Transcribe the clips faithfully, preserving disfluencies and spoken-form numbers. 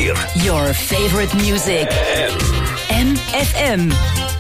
vier. Your favorite music. M F M.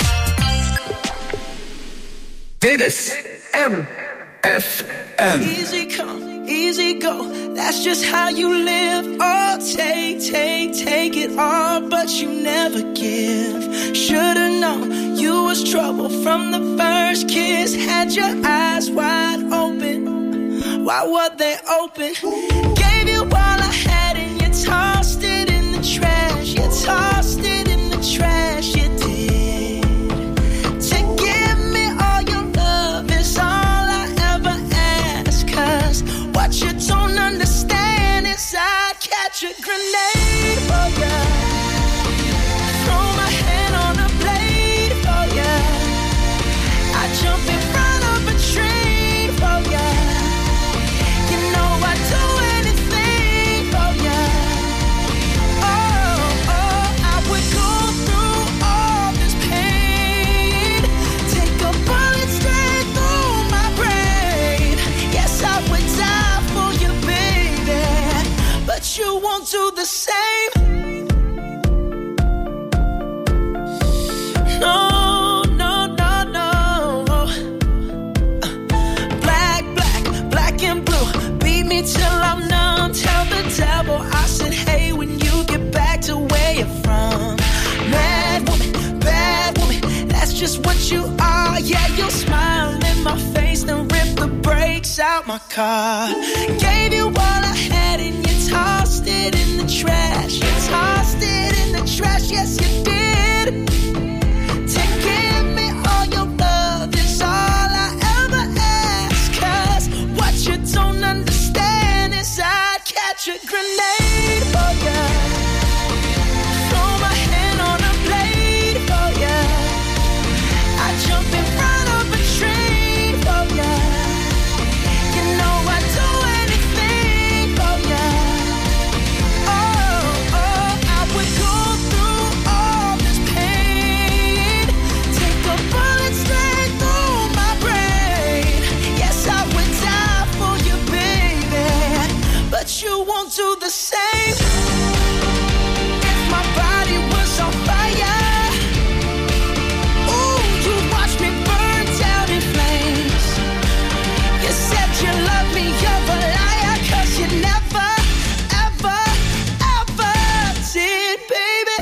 Dit is M F M. Easy come, easy go. That's just how you live. Oh, take, take, take it all, but you never give. Should've known you was trouble from the first kiss. Had your eyes wide open. Why were they open? Gave you all I had and you tossed it in the trash. You tossed it in the trash, you did. To give me all your love is all I ever ask. Cause what you don't understand is I'd catch a grenade for ya. Throw my hand on a blade for ya. I'd jump in front of a train for ya. You know I'd do anything for ya. Oh, oh, I would go through all this pain. Take a bullet straight through my brain. Yes, I would die for you, baby, but you won't do the same. No, no, no, no. Uh, black, black, black and blue. Beat me till I'm numb. Tell the devil I said, hey, when you get back to where you're from. Mad woman, bad woman, that's just what you are. Yeah, you'll smile in my face, then rip the brakes out my car. Gave you all I had and you tossed it in the trash. You tossed it in the trash, yes you did. To give me all your love is all I ever ask. Cause what you don't understand is I'd catch a grenade for ya. Throw my hand on a blade for ya. I'd jump in front of a train for ya. You know I'd do anything for ya. Oh, oh, I would go through all this pain. Take a bullet straight through my brain. Yes, I would die for you, baby, but you won't do the same. If my body was on fire, ooh, you'd watch me burn down in flames. You said you love me, you're a liar, cause you never, ever, ever did, baby.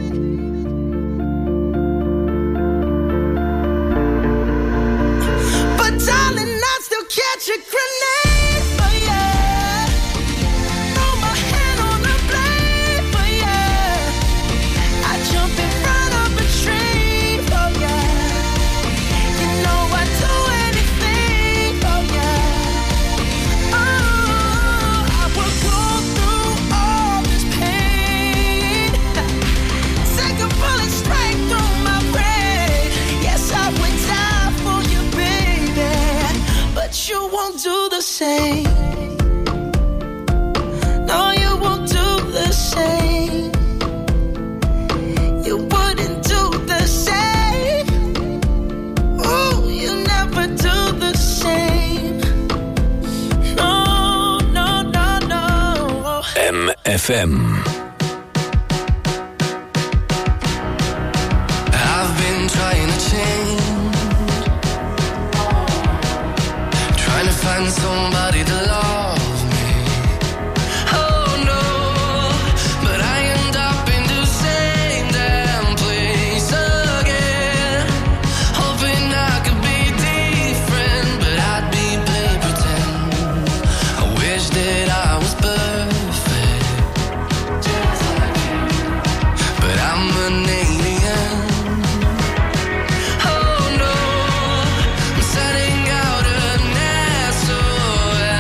But darling, I'd still catch a grenade for ya. Throw my hand on a blade for ya. I'd jump in front of a train for ya. You know I'd do anything for ya. Oh, I would go through all this pain. Take a bullet straight through my brain. Yes, I would die for you, baby, but you won't do the same. No, you won't do the same. You wouldn't do the same. Ooh, you never do the same. No, no, no, no. M F M. I've been trying to change, trying to find somebody to love me. Oh no, but I end up in the same damn place again. Hoping I could be different, but I'd be play pretend. I wish that I was perfect, but I'm an alien. Oh no, I'm setting out an S O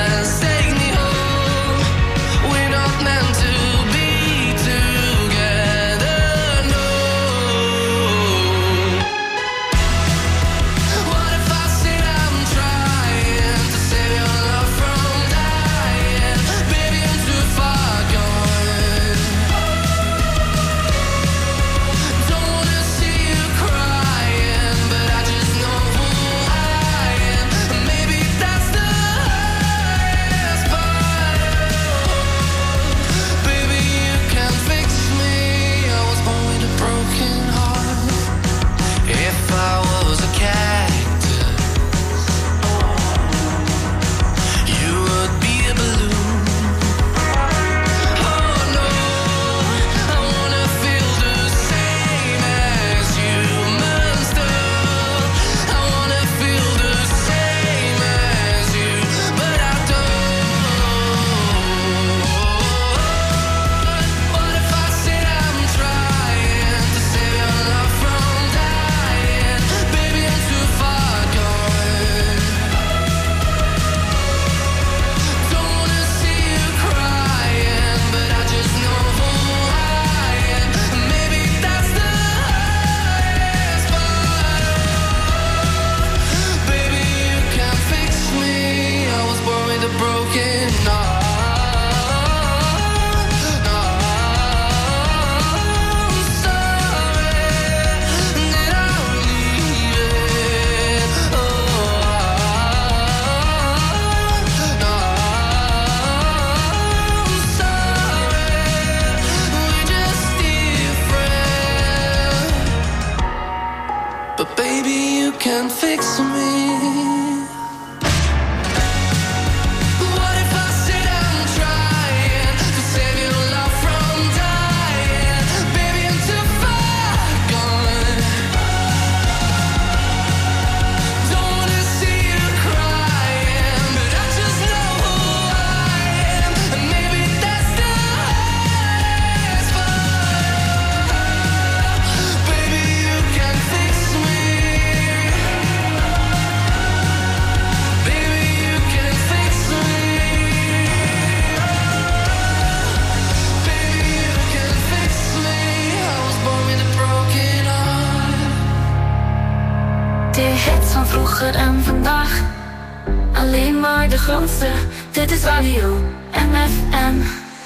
Vroeger en vandaag, alleen maar de grootste. Dit is Radio M F M.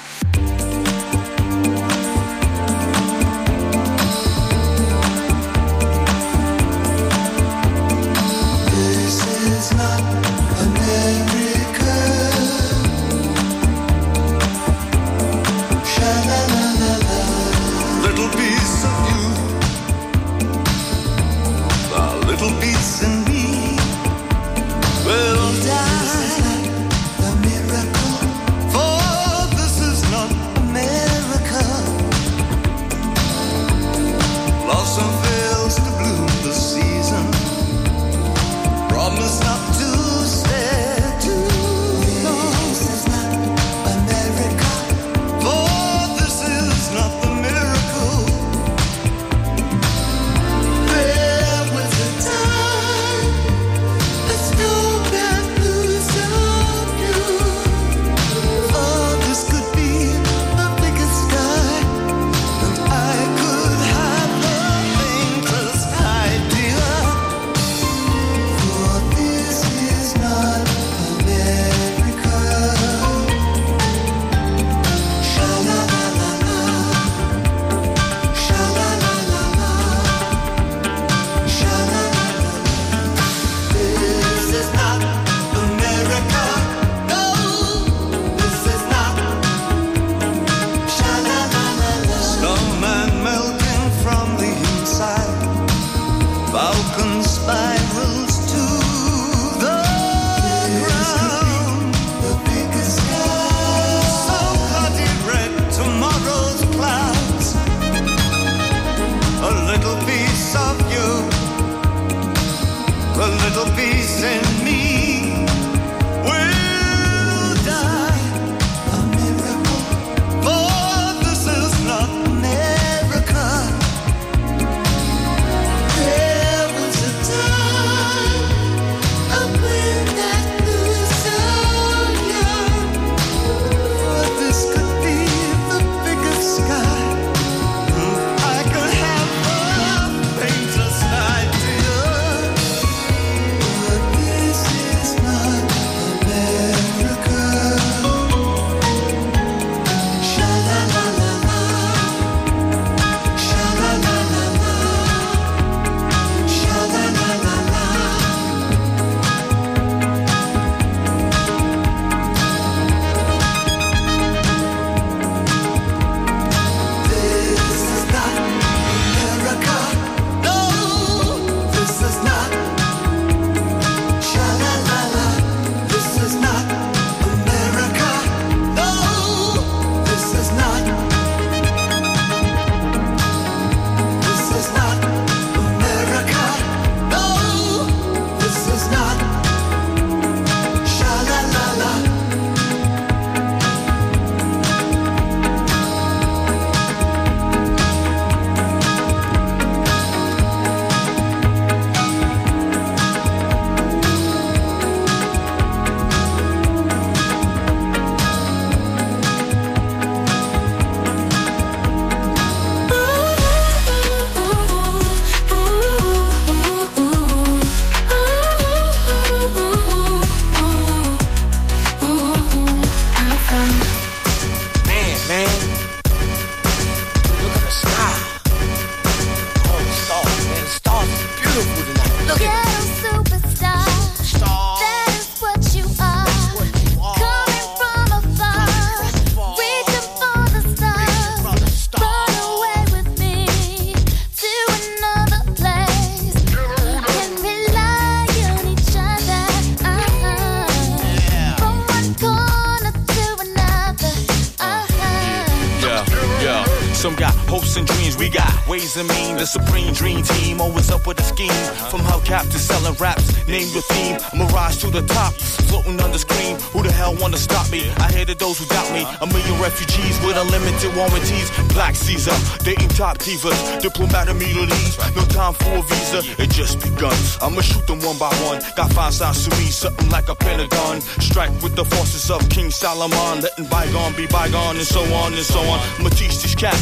Some got hopes and dreams, we got ways and mean. The supreme dream team, always up with a scheme. From hubcap to selling raps, name your theme. I'm a rise to the top, floating on the screen. Who the hell wanna stop me? I hated those who doubt me. A million refugees with unlimited warranties. Black Caesar, dating top divas. Diplomatic immunities, no time for a visa. It just begun. I'ma shoot them one by one. Got five sides to me, something like a pentagon. Strike with the forces of King Solomon, letting bygone be bygone, and so on and so on. I'ma teach these cats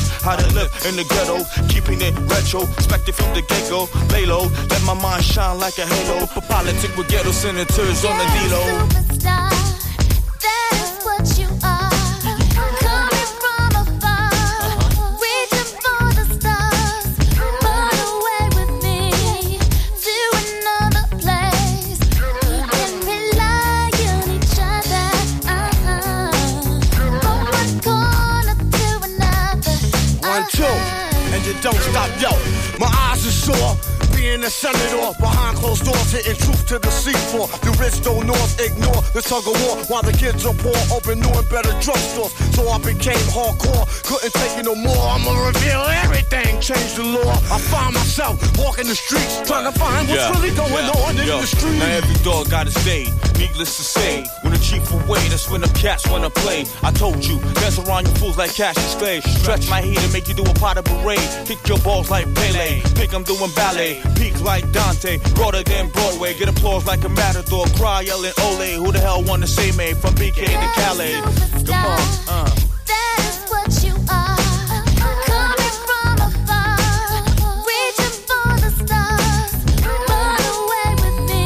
how to live in the ghetto, keeping it retro, expected from the get-go. Lay low, let my mind shine like a halo. For politics with ghetto senators on the D-Lo. Superstar, that's what you are. Coming from afar, reaching for the stars. Run away with me to another place. And rely on each other. Uh-huh. From one corner to another. One, two, and you don't stop, yo. My eyes are sore. Being a senator behind closed doors, hitting truth to the seafloor. The rich don't north ignore the tug of war while the kids are poor. Open new and better drugstores, so I became hardcore. Couldn't take it no more. I'ma reveal everything, change the law. I find myself walking the streets, trying to find what's Yeah, really going yeah, on in yo. the street. Now every dog got his day. Needless to say, when the chief away, that's when the cats wanna play. I told you, dance around you fools like Cassius Clay. Stretch my heat and make you do a pot of parade. Kick your balls like Pele, think I'm doing ballet. Peak like Dante, broader than Broadway. Get applause like a matador, cry yelling Ole. Who the hell wanna say me from B K to Calais? Come on, uh. That's what you are. Coming from afar, reaching for the stars. Run away with me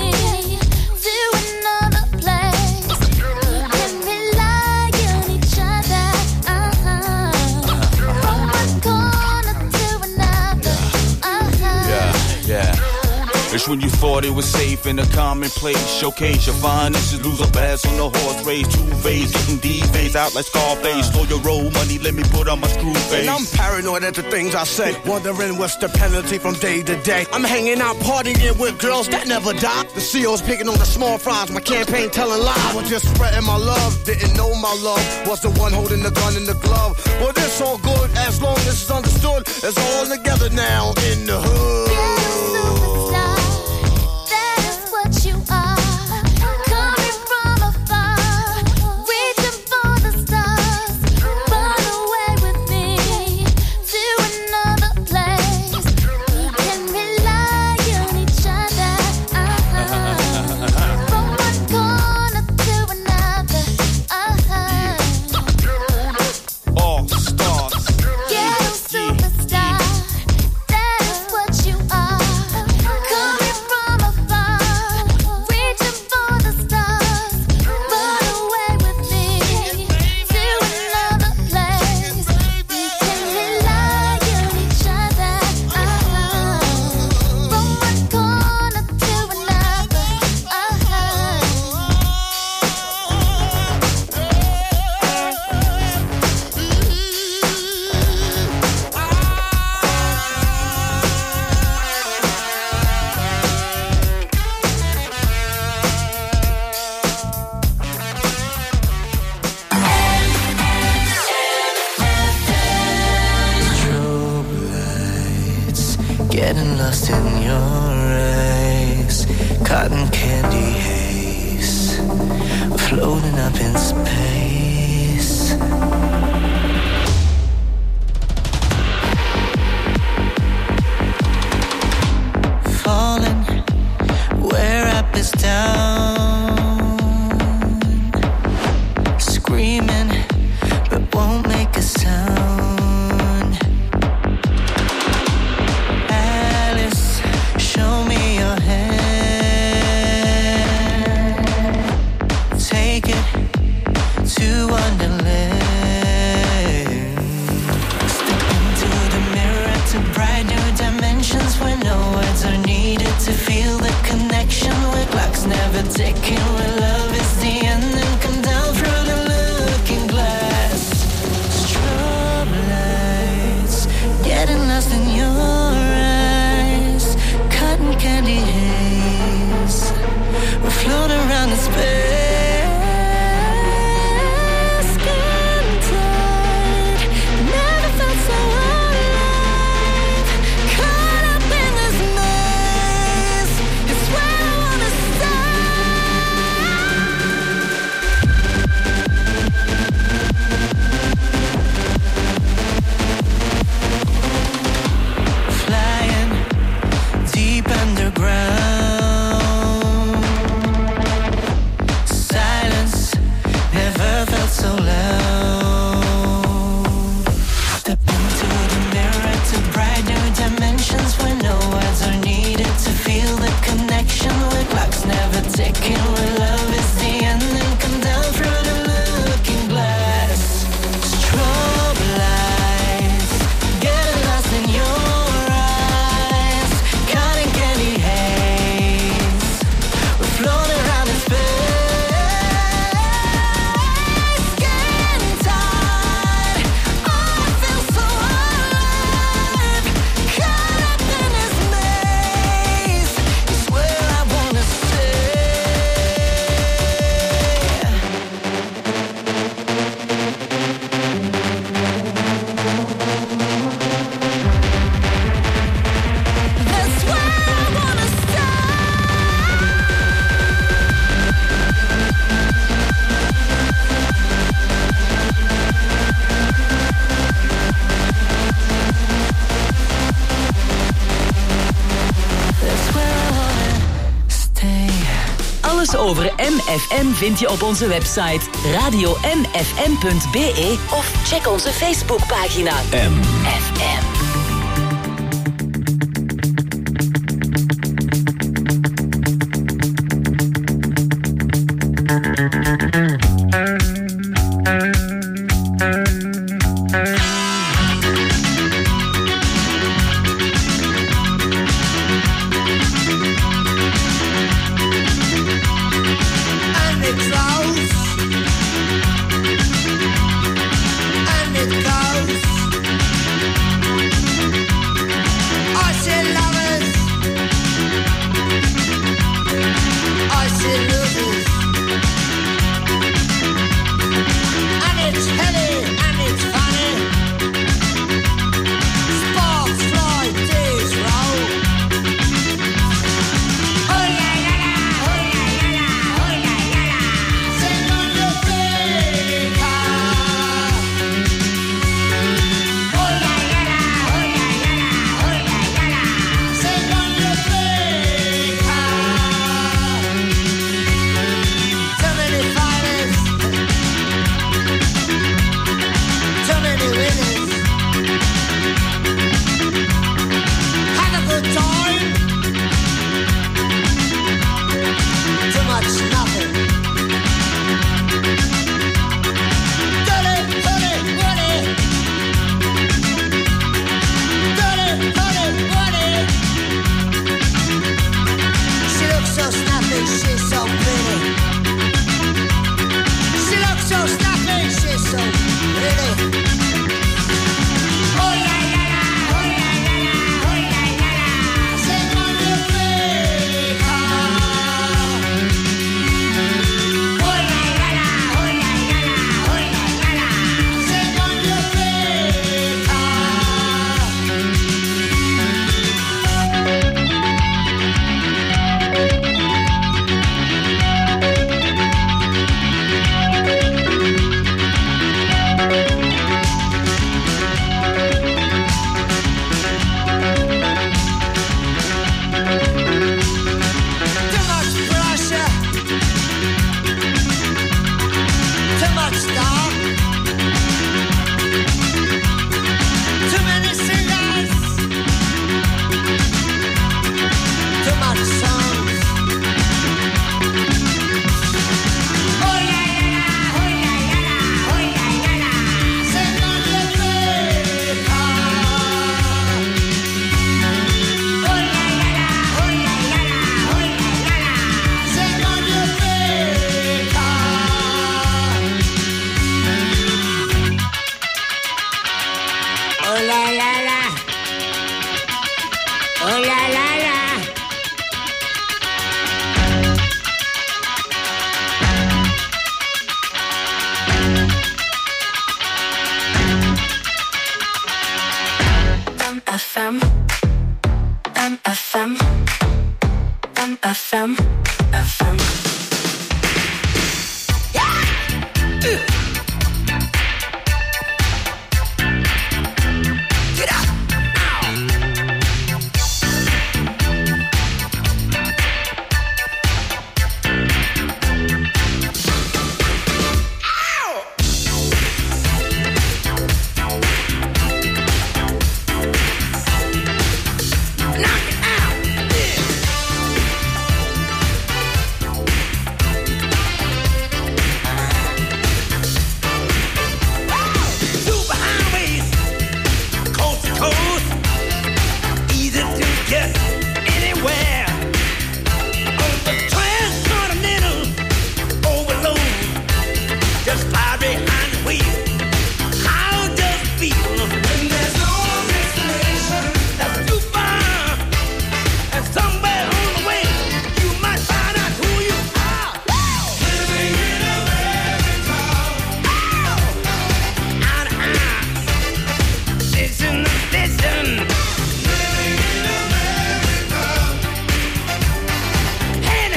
to another place. And rely on each other. Uh-huh. From one corner to another. Uh-huh. Yeah, yeah. It's when you thought it was safe in a commonplace. Showcase your finest, lose a bass on the horse race. Two phase, getting D-phase out like Scarface. Stole your roll money, let me put on my screw face. And I'm paranoid at the things I say, wondering what's the penalty from day to day. I'm hanging out partying with girls that never die. The C O's picking on the small fries, my campaign telling lies. I was just spreading my love, didn't know my love was the one holding the gun in the glove. Well, it's all good as long as it's understood. It's all together now in the hood. Superstar, that's what you are. Coming from afar, reaching for the stars. Run away with me to another place. And rely on each other. Uh-huh. From one corner to another. Uh-huh. All stars. Ghetto superstar, that's what you are. Coming from afar, reaching for the stars. Run away with me to another place. We can rely on each other. Uh-huh. From one corner to another. Getting lost in your eyes, cotton candy haze, floating up in space. Falling where up is down, screaming but won't make a sound. Alice, show me your hand. Take it to Wonderland. Step into the mirror to bright new dimensions where no words are needed to feel the connection. Where clocks never ticking, where love is the end and come down through the looking glass. Strobe lights, getting lost in your eyes, cotton candy haze, we float around in space. Skin tight, never felt so alive, caught up in this maze. It's where I wanna stay. over M F M vind je op onze website radio m f m punt b e of check onze Facebookpagina M F M.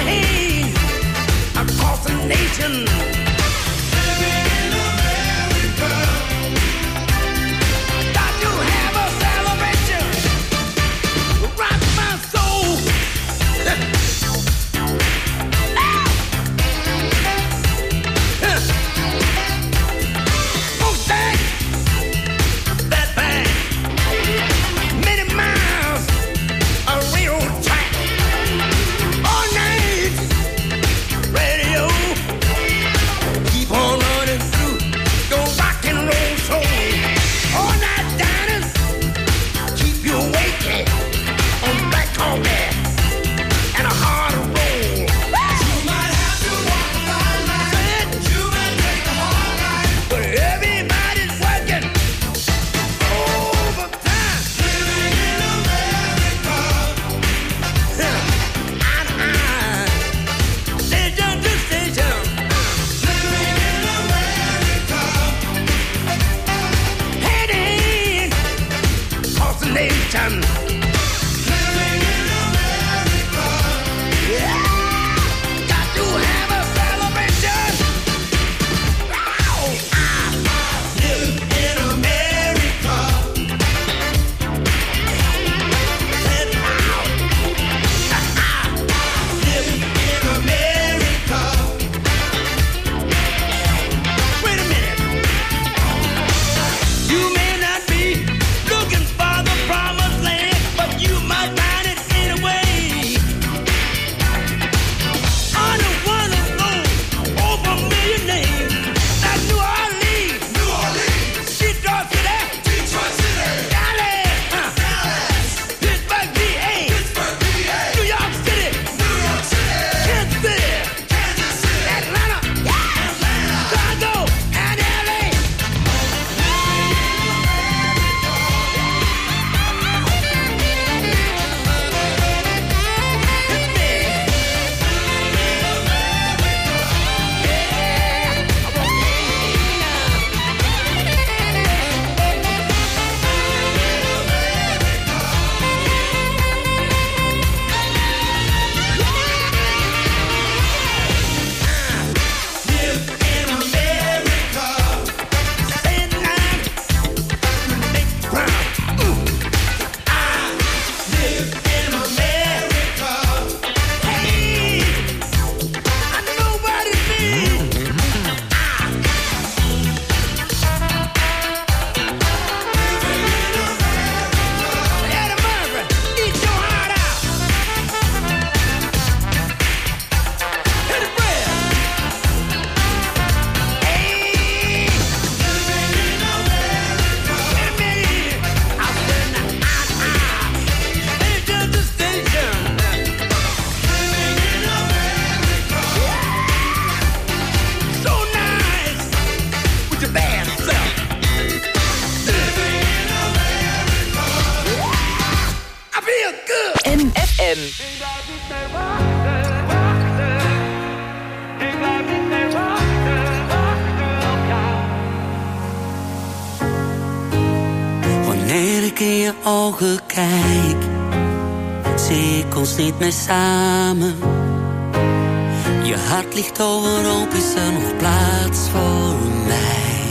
nation. Living in America. in je ogen kijk, zie ik ons niet meer samen. Je hart ligt overhoop, is er nog plaats voor mij?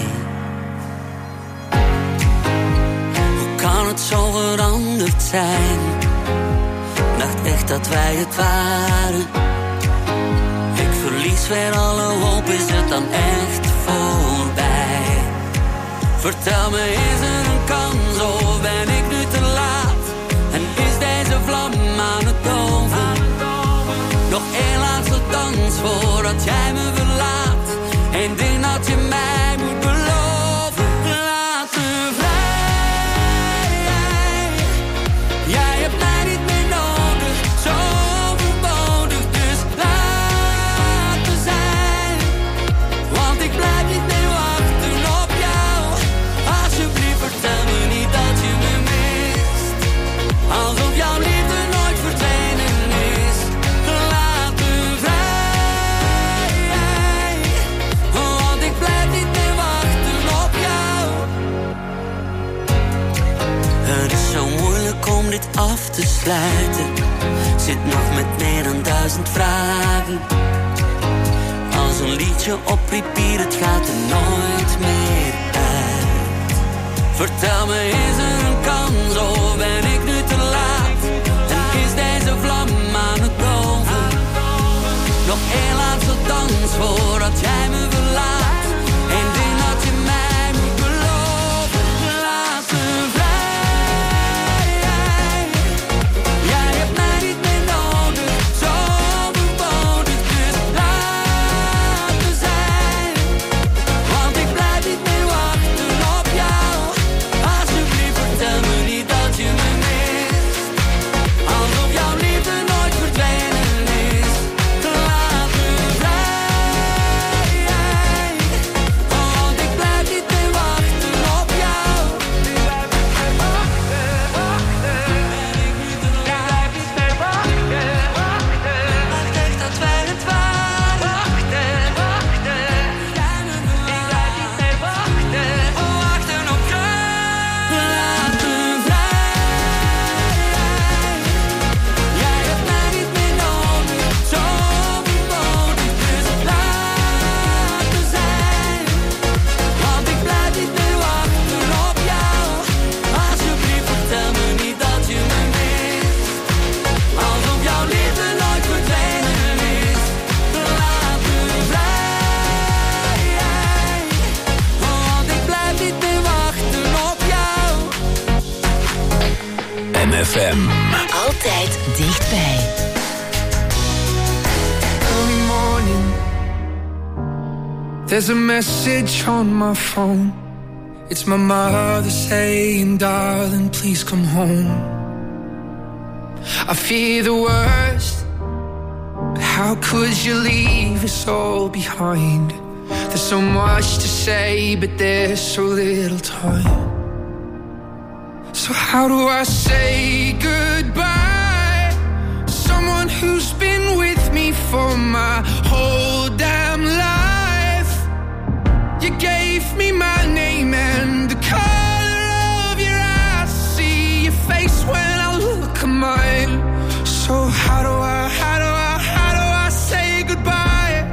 Hoe kan het zo veranderd zijn? Dacht echt dat wij het waren. Ik verlies weer alle hoop, is het dan echt voorbij? Vertel me, is er een kans of ben ik nu te laat? En is deze vlam aan het doven? Nog één laatste dans voordat jij me verlaat. Eén ding dat je mij moet beloven. Laat me vrij. Jij hebt mij niet meer nodig, zo overbodig, dus laat me zijn. Want ik blijf niet meer wachten op jou. Alsjeblieft vertel me niet dat je me mist. Alsof jouw liefde nooit verdwenen is. Laat me vrij. Want ik blijf niet meer wachten op jou. Het is zo moeilijk om dit af te sluiten. Zit nog met meer dan duizend vragen. Als een liedje op repeat, het gaat er nooit meer uit. Vertel me, is er een kans of ben ik nu te laat? En is deze vlam aan het doven? Nog één laatste dans voordat jij me verlaat. Eén ding dat je mij moet beloven. Laat me vrij. Jij hebt mij niet meer nodig, zo overbodig, dus laat me zijn. Want ik blijf niet meer wachten op jou. Alsjeblieft vertel me niet dat je me mist. Alsof jouw liefde nooit verdwenen is. Laat me vrij. Want ik blijf niet meer wachten op jou. Ik blijf niet meer wachten, wachten. Ik blijf niet meer wachten, wachten. Dacht echt dat wij het waren. Wachten, wachten. Ik blijf niet meer wachten, wachten op jou. Laat me vrij. Jij hebt mij niet meer nodig, zo overbodig, dus laat me zijn. Want ik blijf niet meer wachten op jou. Alsjeblieft vertel me niet dat je me mist. Alsof jouw liefde nooit verdwenen is. Laat me vrij. Want ik blijf niet meer wachten op jou. M F M. Altijd dichtbij. Early morning, there's a message on my phone. It's my mother saying, darling, please come home. I fear the worst, but how could you leave us all behind? There's so much to say, but there's so little time. So how do I say goodbye? Someone who's been with me for my whole damn life. You gave me my name and the color of your eyes. See your face when I look at mine. So how do I, how do I, how do I say goodbye?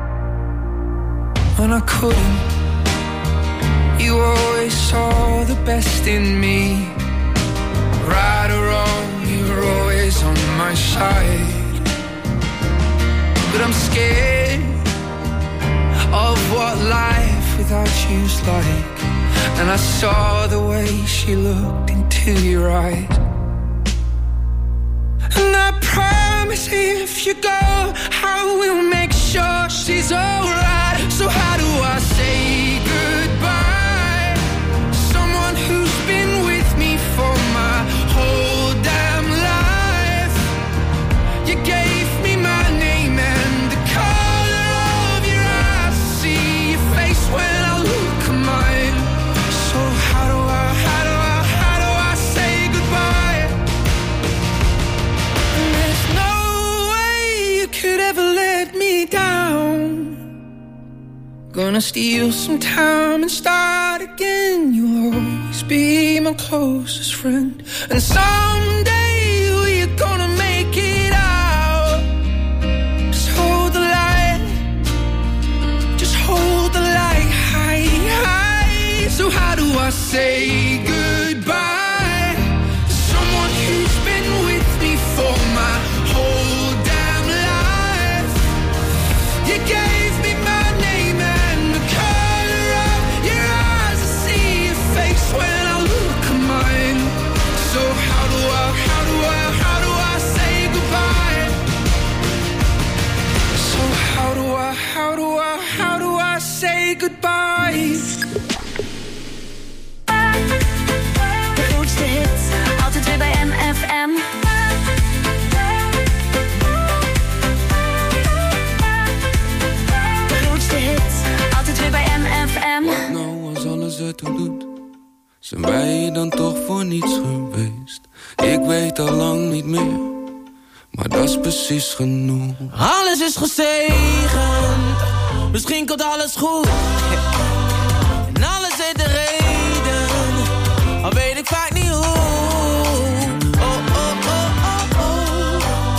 When I couldn't, you always saw the best in me. Right or wrong, you were always on my side. But I'm scared of what life without you's like. And I saw the way she looked into your eyes. And I promise if you go, I will make sure she's alright. So how do I say goodbye? Someone who's been with me for my whole damn life. You gave me my name and the color of your eyes. See your face when I look at mine. So how do I, how do I, how do I say goodbye? And there's no way you could ever let me down. Gonna steal some time and start again. You'll always be my closest friend. And someday we're gonna make it out. Just hold the light, just hold the light high, high. So how do I say goodbye to someone who's been with me for my whole damn life? You gave me my name and the color of your eyes. I see your face when I look at mine. So how do I, how do I, how do I say goodbye? So how do I, how do I, how do I say goodbye? De grootste hits, altijd weer bij M F M. De grootste hits, altijd weer bij M F M. Wat nou als alles ertoe doet? Zijn wij dan toch voor niets geweest? Ik weet al lang niet meer, maar dat is precies genoeg. Alles is gezegend, misschien komt alles goed. En alles heeft de reden, al weet ik vaak niet hoe. Oh, oh, oh, oh, oh.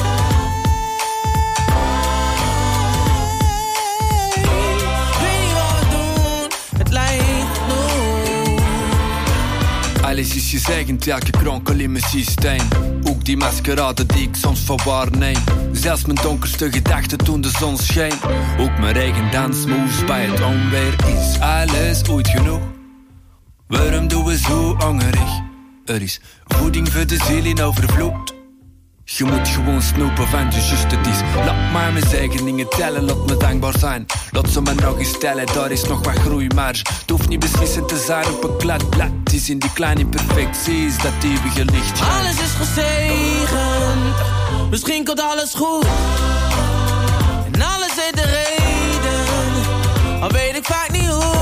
Weet niet wat we doen, het lijkt nog. Alles is gezegend, elke kronkel in mijn systeem. Ook die maskerade die ik soms verwaarneem. Zelfs mijn donkerste gedachten toen de zon scheen. Ook mijn eigen dansmoves bij het onweer. Is alles ooit genoeg? Waarom doen we zo hongerig? Er is voeding voor de ziel in overvloed. Je moet gewoon snoepen van de juiste het is. Laat maar mijn eigen dingen tellen, laat me dankbaar zijn. Laat ze me nog eens stellen, daar is nog wat groeimarge. Het hoeft niet beslissend te zijn op een glad blad. Het is in die kleine imperfecties dat eeuwige licht schijnt. Alles is gezegend, misschien komt alles goed. En alles heeft de reden, al weet ik vaak niet hoe.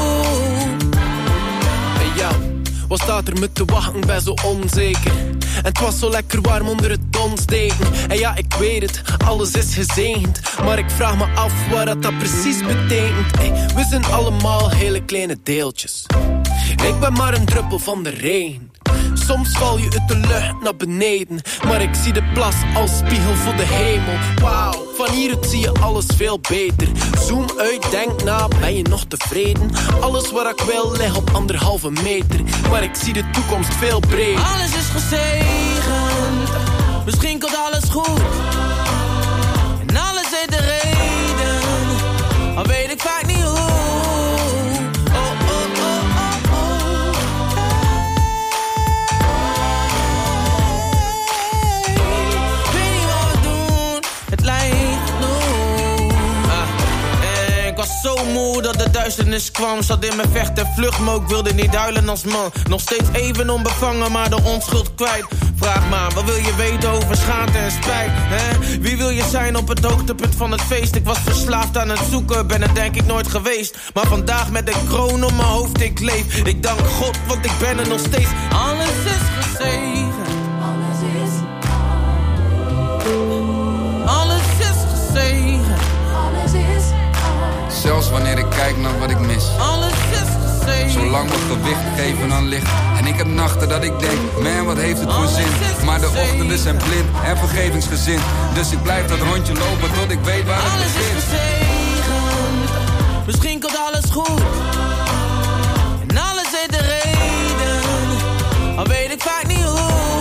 Hey yo, wat staat er me te wachten, ben zo onzeker. En het was zo lekker warm onder het donsdeken. En ja, ik weet het, alles is gezegend. Maar ik vraag me af wat dat, dat precies betekent. Hey, we zijn allemaal hele kleine deeltjes. Ik ben maar een druppel van de regen. Soms val je uit de lucht naar beneden. Maar ik zie de plas als spiegel voor de hemel. Wauw, van hieruit zie je alles veel beter. Zoom uit, denk na, ben je nog tevreden? Alles wat ik wil ligt op anderhalve meter. Maar ik zie de toekomst veel breder. Alles is gezegend, misschien komt alles goed. En alles heeft de reden, al weet ik vaak niet hoe. Ik was zo moe dat de duisternis kwam. Zat in mijn vecht en vlucht, maar ik wilde niet huilen als man. Nog steeds even onbevangen, maar de onschuld kwijt. Vraag maar, wat wil je weten over schaamte en spijt? Hè? Wie wil je zijn op het hoogtepunt van het feest? Ik was verslaafd aan het zoeken, ben het denk ik nooit geweest. Maar vandaag met een kroon op mijn hoofd, ik leef. Ik dank God, want ik ben er nog steeds. Alles is gezegend. Alles is. Alles is gezegend. Alles is. Zelfs wanneer ik kijk naar wat ik mis. Alles is gezegend. Zolang we gewicht geven aan licht. En ik heb nachten dat ik denk, man wat heeft het voor zin. Maar de ochtenden zijn blind en vergevingsgezind. Dus ik blijf dat rondje lopen tot ik weet waar het begint. Alles is gezegend, misschien komt alles goed. En alles heeft de reden, al weet ik vaak niet hoe.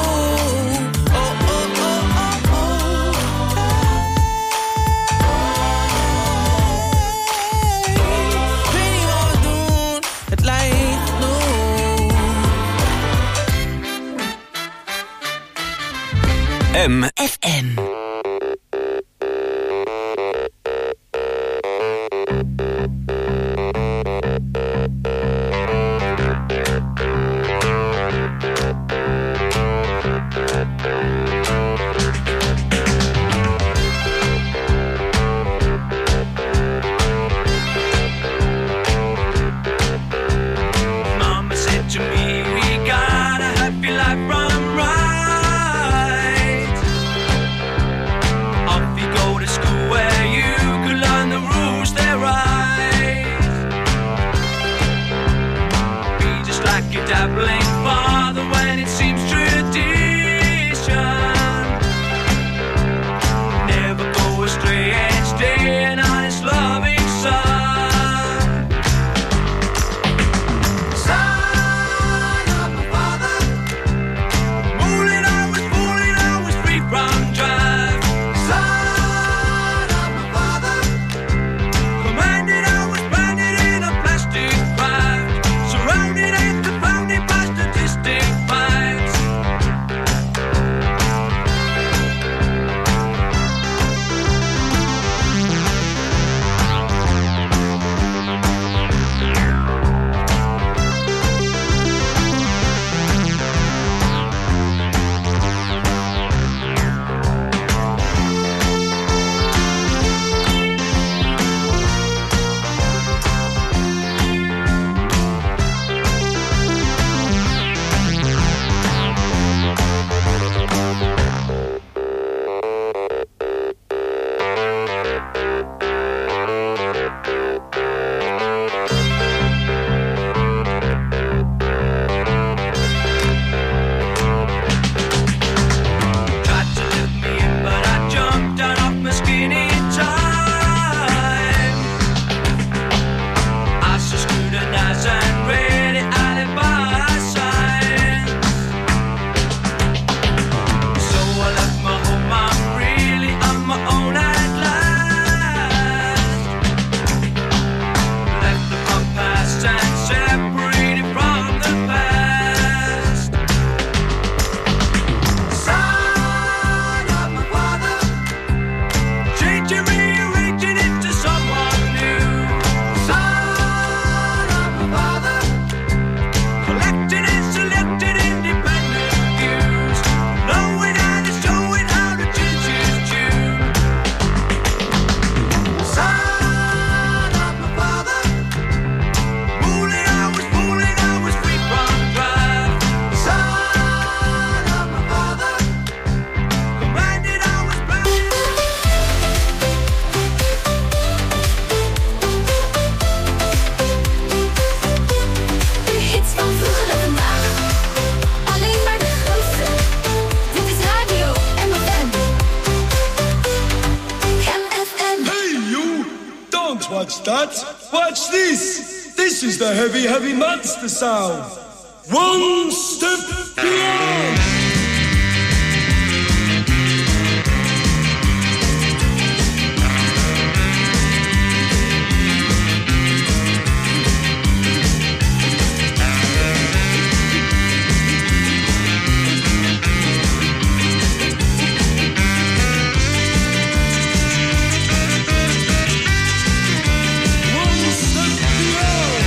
M F M. Mama said to me, we got a happy life run right. Off you go to school where you could learn the rules, they're right. Be just like your dabbling rejected independent views. Knowing how to show it how to choose is due. Son of my father, fooling I was, fooling I was free from drive. Son of my father, blinded I was blinded. Hits van vroeger en vandaag. Alleen maar de grootste. Dit is Radio M F M. M F M. Hey you! Don't watch that! Watch this! This is the heavy, heavy monster sound! One step beyond! One step beyond!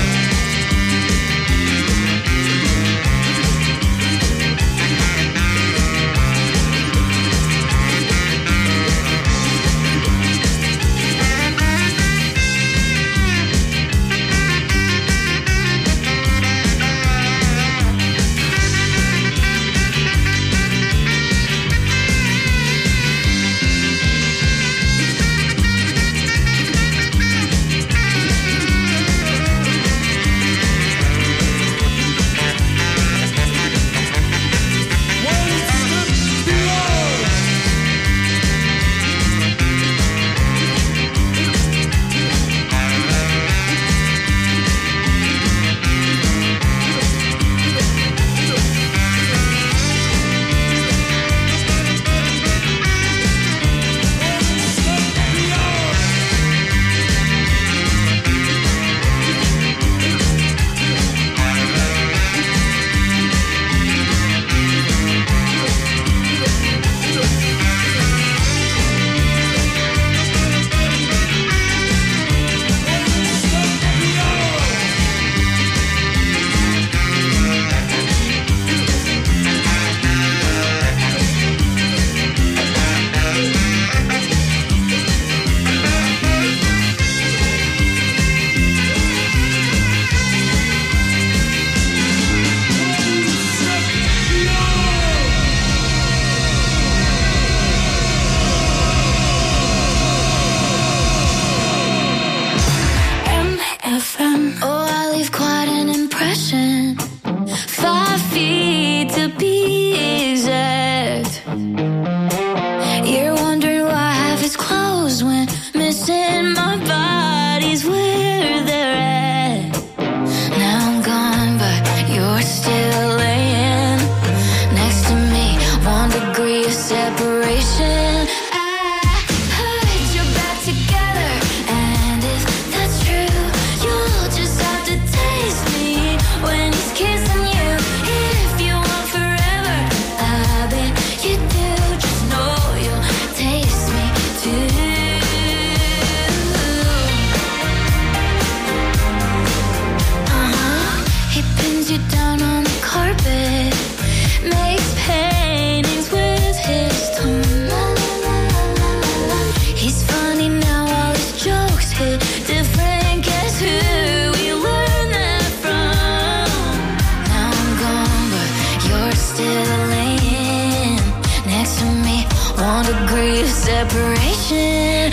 separation.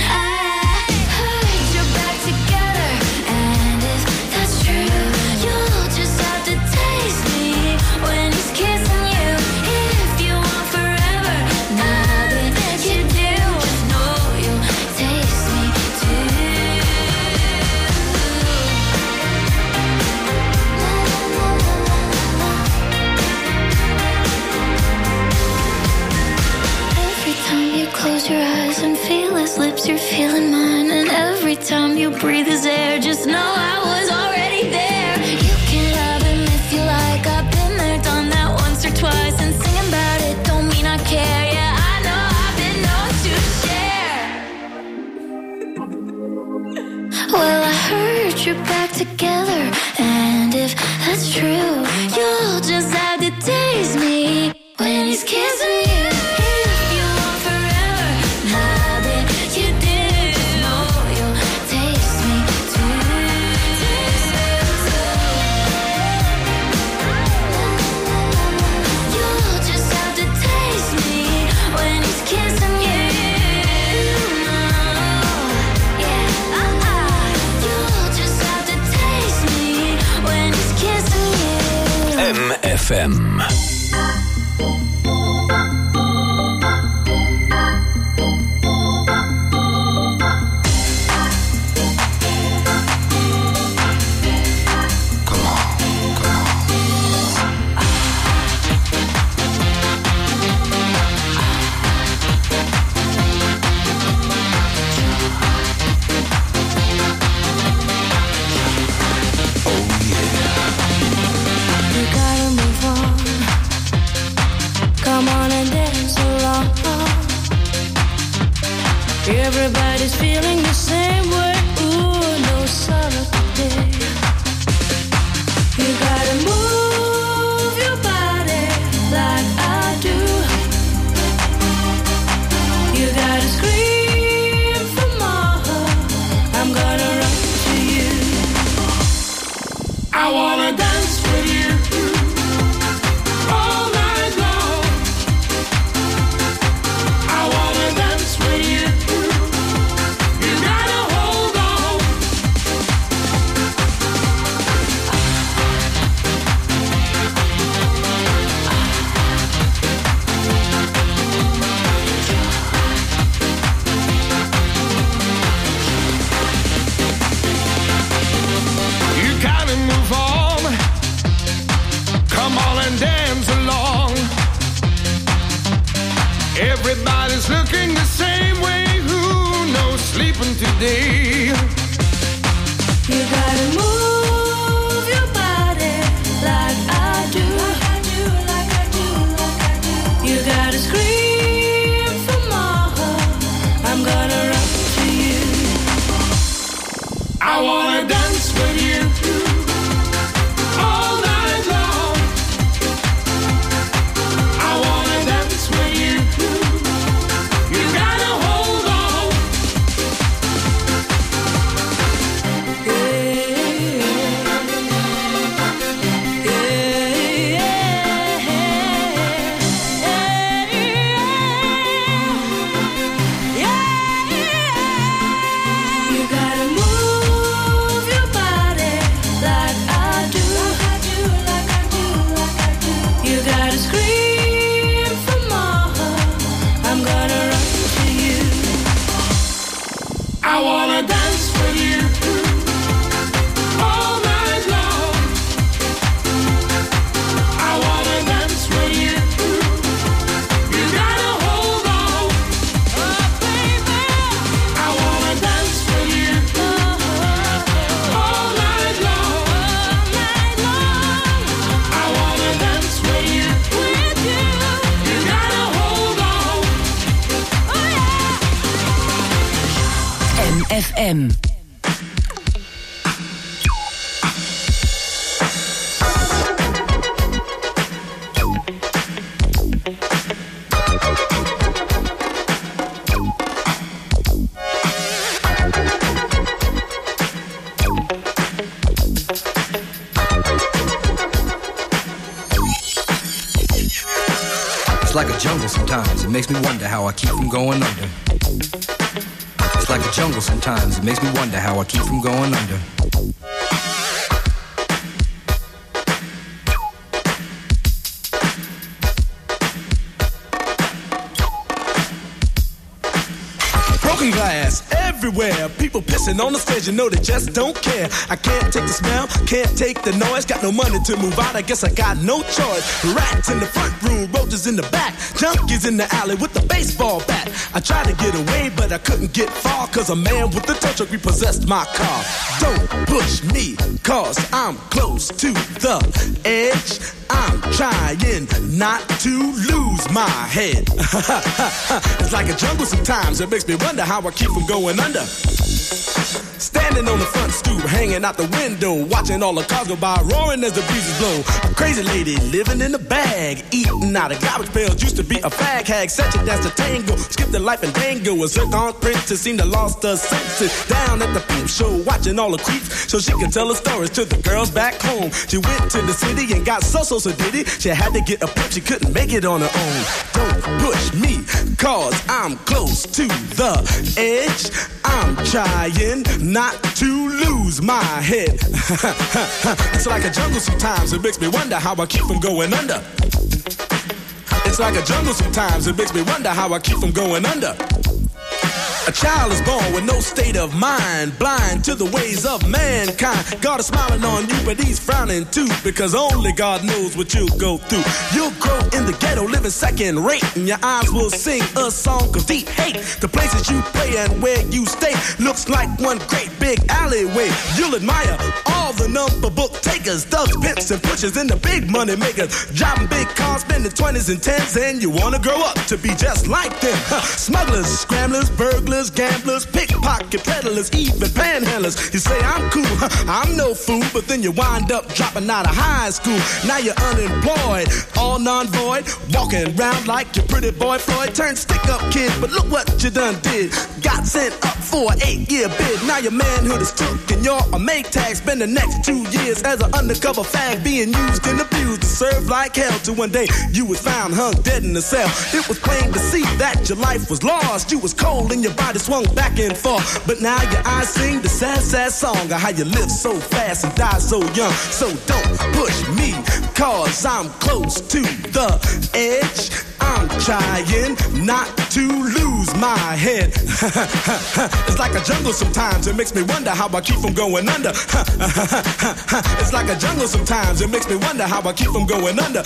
I heard you're back together, and if that's true, you'll just have to taste me when he's kissing you. If you want forever, nothing you do, just know you'll taste me too. Every time you close your eyes and feel his lips, you're feeling mine. And every time you breathe his air, just know I was already there. You can love him if you like. I've been there, done that once or twice. And singing about it don't mean I care. Yeah, I know I've been known to share. Well, I heard you're back together, and if that's true, you'll just have to F M. Everybody's feeling the same way. Ooh, no sorrow today. You gotta move your body like I do. You gotta scream for more. I'm gonna run to you. I wanna dance with you all night long. I wanna dance with you. Everybody's looking the same way. Who knows sleeping today? You gotta move your body like I do. Like I do, like I do, like I do. You gotta scream for more. I'm gonna run to you. I wanna dance with you all night long. I wanna dance with you. You gotta hold on. You gotta move your body like I do. Like I do, like I do, like I do. You gotta scream for more. I'm gonna run to you. I wanna dance with you all night long. I wanna dance with you. You gotta hold on. Oh, baby. I wanna dance with you all night long. All night long. I wanna dance with you. With you. You gotta hold on. Oh, yeah. M F M. It's like a jungle sometimes. It makes me wonder how I keep from going under. It's like a jungle sometimes. It makes me wonder how I keep from going under. Broken glass everywhere. People pissing on the stage, you know they just don't care. I can't take the smell, can't take the noise. Got no money to move out, I guess I got no choice. Rats in the front room, roaches in the back. Junkies in the alley with the baseball bat. I tried to get away, but I couldn't get far. Cause a man with a tow truck repossessed my car. Don't push me, cause I'm close to the edge. I'm trying not to lose my head. It's like a jungle sometimes. It makes me wonder how I keep from going under. Standing on the front stoop, hanging out the window, watching all the cars go by, roaring as the breezes blow. A crazy lady living in a bag, eating out of garbage pails. Used to be a fag hag, such a dance to tango. Skipped the life and dango. A zircon princess seemed to lost her senses. Down at the peep show, watching all the creeps, so she could tell her stories to the girls back home. She went to the city and got so so so did it. She had to get a pimp, she couldn't make it on her own. Don't push me, cause I'm close to the edge. I'm trying not not to lose my head. It's like a jungle sometimes, it makes me wonder how I keep from going under. It's like a jungle sometimes, it makes me wonder how I keep from going under. A child is born with no state of mind, blind to the ways of mankind. God is smiling on you, but he's frowning too, because only God knows what you'll go through. You'll grow in the ghetto, living second rate, and your eyes will sing a song of deep hate. The places you play and where you stay looks like one great big alleyway. You'll admire all the number book takers, thugs, pimps, and pushers, and the big money makers, driving big cars, spending twenties and tens, and you wanna grow up to be just like them. Huh. Smugglers, scramblers, burglars, gamblers, pickpocket peddlers, even panhandlers. You say I'm cool, huh, I'm no fool, but then you wind up dropping out of high school. Now you're unemployed, all non-void, walking around like your pretty boy Floyd. Turned stick-up kid, but look what you done did. Got sent up for an eight-year bid. Now your manhood is took and you're a make tag. Spend the next two years as an undercover fag, being used and abused to serve like hell. Till one day you was found hung dead in a cell. It was plain to see that your life was lost. You was cold and your body swung back and forth, but now your eyes sing the sad, sad song of how you live so fast and die so young. So don't push me, cause I'm close to the edge. I'm trying not to lose my head. It's like a jungle sometimes, it makes me wonder how I keep from going under. It's like a jungle sometimes, it makes me wonder how I keep from going under.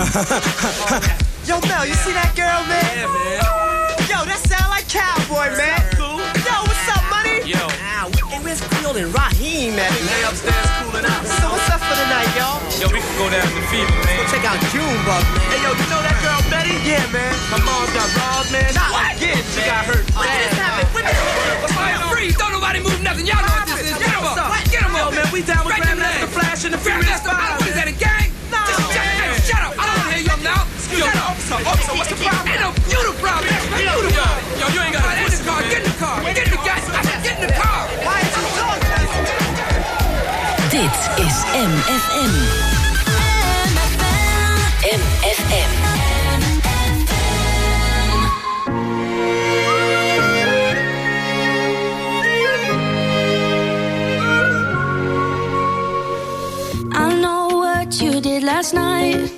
Yo, Mel, you see that girl, man? Yeah, man. Yo, that sound like Cowboy, man. Cool. Yo, what's up, money? Yo. Ah, hey, where's Creole and Raheem, man? They upstairs cooling out. So what's up for the night, y'all? Yo, we can go down to Fever, man. Go check out Junebug, man. Hey, yo, you know that girl Betty? Yeah, man. Her mom's got robbed, man. Not What? again. She got hurt. What just happened? What just happened? Freeze! Don't nobody move nothing. Y'all know what this is. Get him up. Get him up. Yo, man, we down with Grandmaster Flash and the Furious Five. What is that, a gang? No. Just shut, hey, shut up. I don't want to hear you up now. Shut up. Officer, what's the problem? Ain't no you the problem. You the problem. Yo, you ain't got to get in the car. Get in the car. Get in the gas. Get in the car. Why is you talking? Dit is M F M. M F M. I know what you did last night.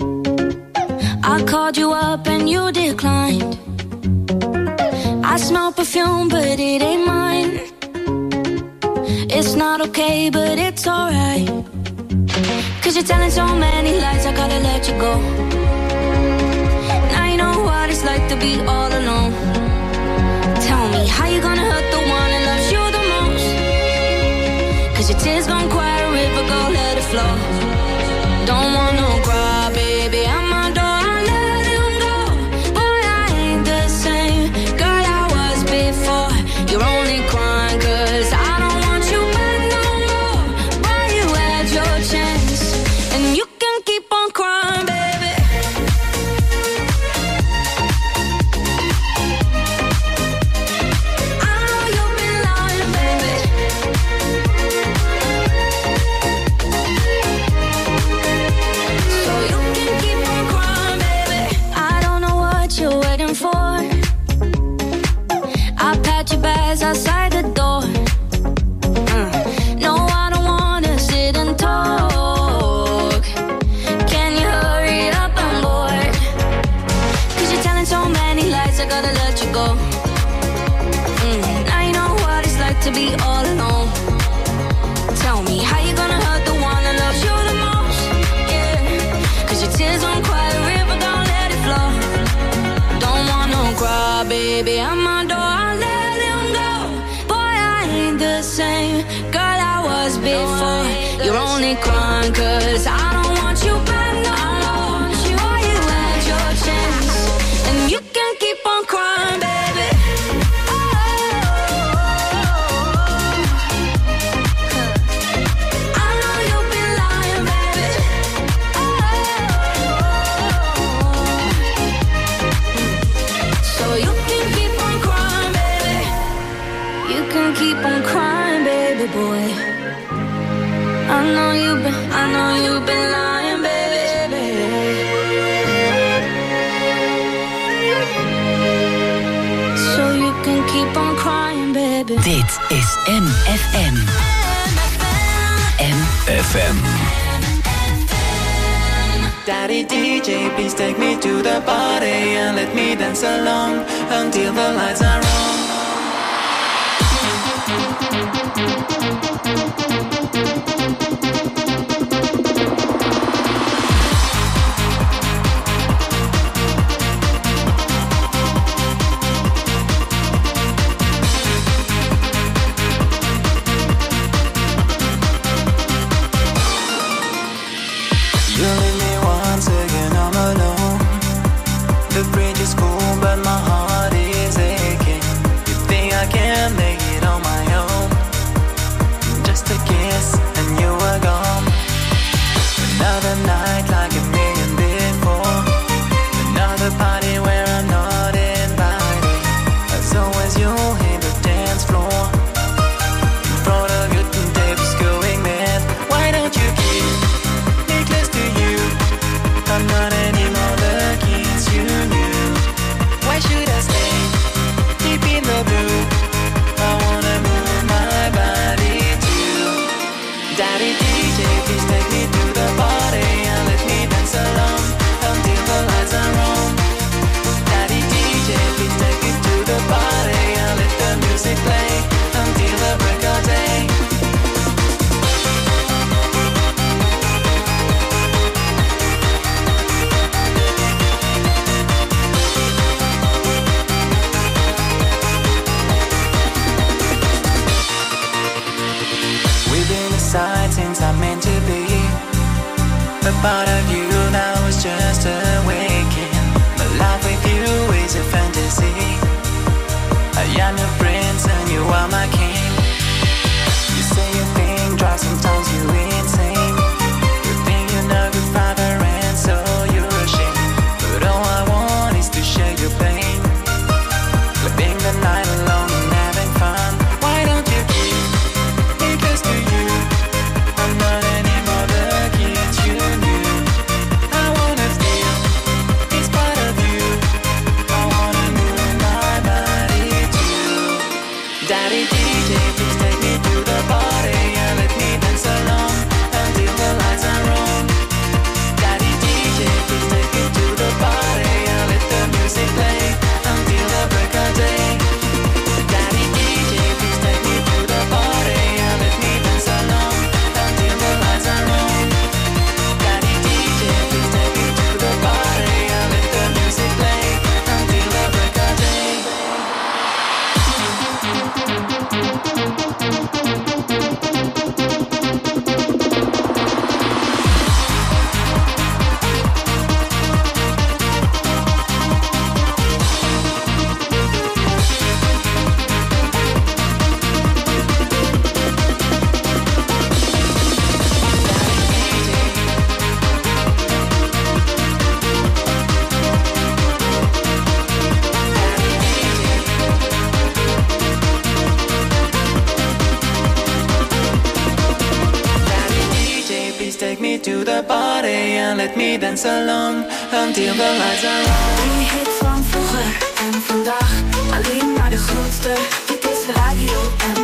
I called you up and you declined. I smell perfume, but it ain't mine. It's not okay, but it's alright. Cause you're telling so many lies, I gotta let you go. Now you know what it's like to be all alone. Tell me, how you gonna hurt the one that loves you the most? Cause your tears gon' quiet a river, go let it flow. Don't want no cry, baby, I'm a dog. You're only crying cause I don't want you back no more. Boy, you had your chance, and you can keep on crying, baby. I know you've been lying, baby. So you can keep on crying, baby. I don't know what you're waiting for. I pat your bags outside the door. Uh, no, I don't wanna sit and talk. Can you hurry up? I'm bored. Cause you're telling so many lies, I gotta let you go. Mm, now you know what it's like to be all alone. Tell me, how you gonna hurt the one that loves you the most? Yeah, cause your tears won't quiet a river, don't let it flow. Don't want no cry, baby, I'm a dog. Same girl I was before. You're only crying cause I don't want you back no more. Boy, you had your chance, and you can keep on crying, baby. Oh, I know you've been lying, baby. Oh, so you can keep on crying, baby. You can keep on crying, boy. I know you've been, I know you've been lying, baby. So you can keep on crying, baby. Dit is M F M. M F M. Daddy D J, please take me to the party and let me dance along until the lights are on. You leave me once again, I'm alone. The bridge is cool, but my heart is aching. You think I can make it on my own? Just a kiss and you were gone. Another night like a million before. Another party where I'm not invited. As always you hit the dance floor. You brought a good tape is going mad. Why don't you keep me close to you? I'm not anymore the kids you knew. Why should I stay deep in the blue? I wanna move my body too. Daddy D J, please take me to the party and let me dance along until the lights are on. Daddy D J, please take me to the party and let the music play until the break of day. We've been aside since I'm meant to be. A part of you now is just awakening. My life with you is a fantasy. I am your prince and you are my king. You say you think dry, sometimes you insane. You think you're not a good father and so you're ashamed. But all I want is to share your pain. Living the night alone and having fun. Why don't you keep me close to you? I'm not anymore the kid you knew. I wanna feel it's part of you. I wanna move my body too. Daddy D J, please take me to the party and let me dance along until the lights are on. Daddy D J, please take me to the party and let the music play until the break of day. Daddy D J, please take me to the party and let me dance along until the lights are on. Daddy D J, please take me to the party and let the music play until the break of day. Daddy D J, please take me to the party and let me dance along until the lights are on. Die hit van vroeger en vandaag, alleen maar de grootste. Dit is Radio M